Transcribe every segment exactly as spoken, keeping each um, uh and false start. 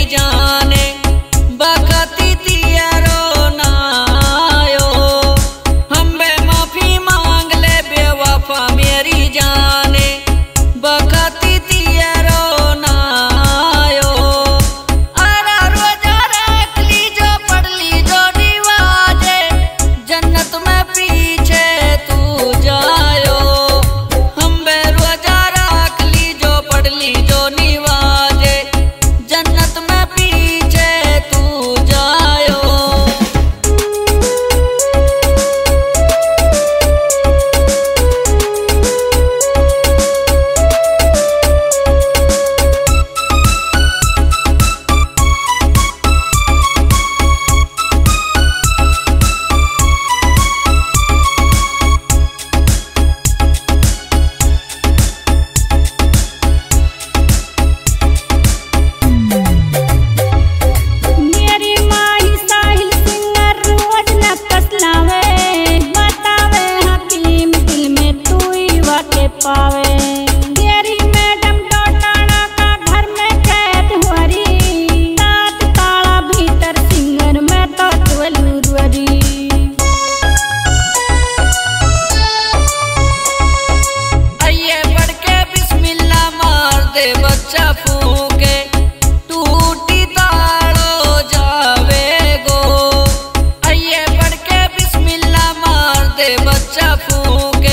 जाने बकती तियारो नायो हम्बे माफी मांग ले बेवफा मेरी जाने बकती तियारो नायो अरा रोजा रख ली जो पढ़ ली जो निवाजे जन्नत में पीछे तू जायो हम्बे रोजा रख ली जो पढ़ ली जो निवाजे जन्नत में पीछे तू जायो। पावे तेरी मैडम डोटाना का घर में कैद हुरी रात ताला भीतर सिंगर में तो तुलूरी आइए बढ़ के बिस्मिल्लाह मार दे बच्चा फूके टूटी ताड़ो जावे गो आइए बढ़ के बिस्मिल्लाह मार दे बच्चा फूके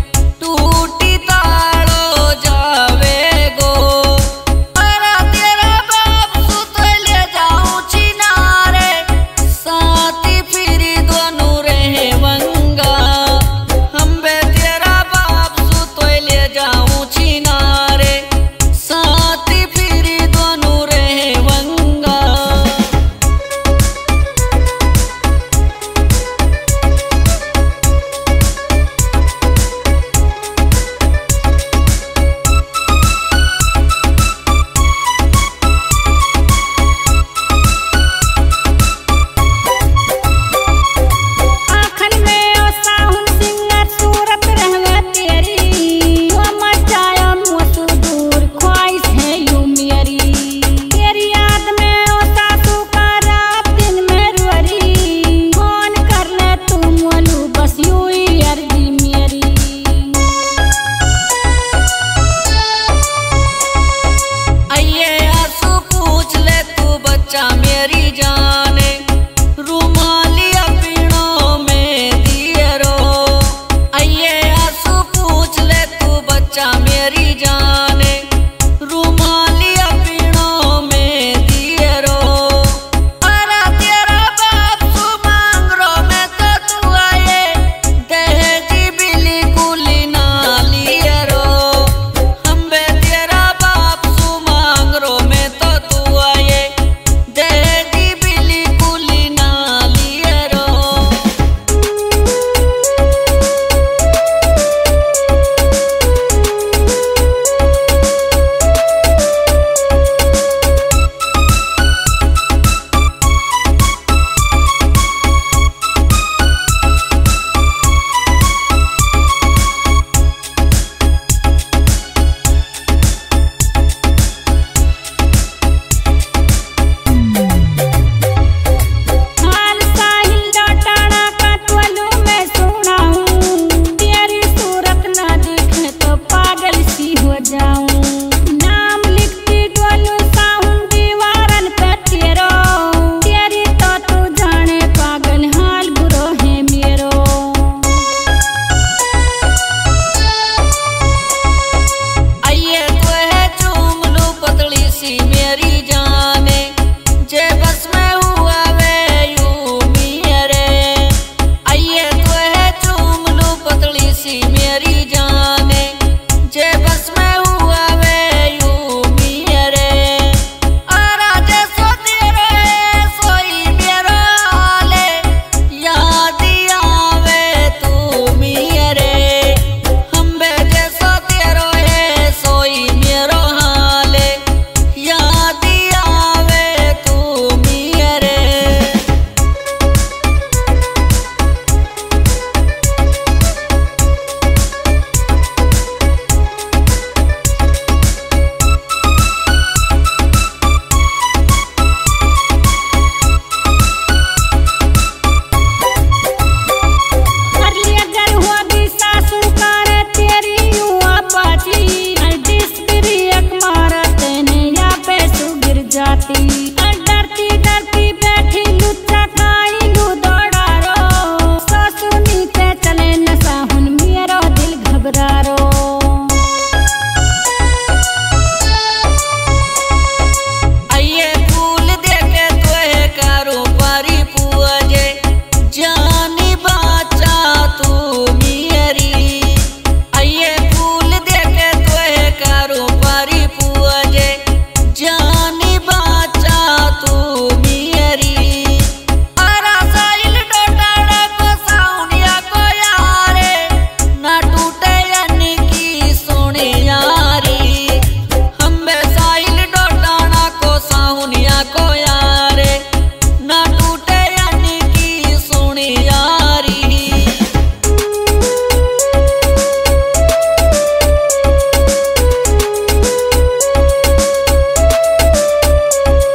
मेरी जाने रुमालिया पीड़ों में दिए रो आइए आंसू पूछ ले तू बच्चा मेरी जाने रुमालिया पीड़ों में दिए रो अरे तेरा बाप सु मांग रो में तो तू आए दहेजी बिली कुली ना लिए रो हम्बे तेरा बाप सु मांग रो में तो तू आए मेरी जान